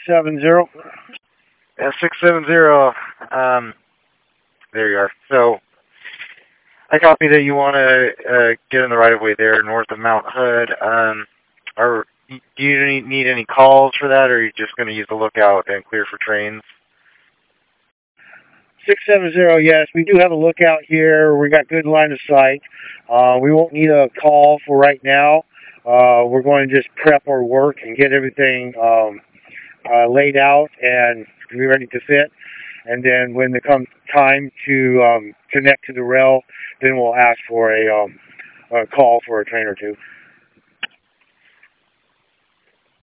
670. Yeah, 670. There you are. So I copy that you want to get in the right of way there, north of Mount Hood. Do you need any calls for that, or are you just going to use the lookout and clear for trains? 670, yes. We do have a lookout here. We got good line of sight. We won't need a call for right now. We're going to just prep our work and get everything laid out and be ready to fit. And then when it comes time to connect to the rail, then we'll ask for a call for a train or two.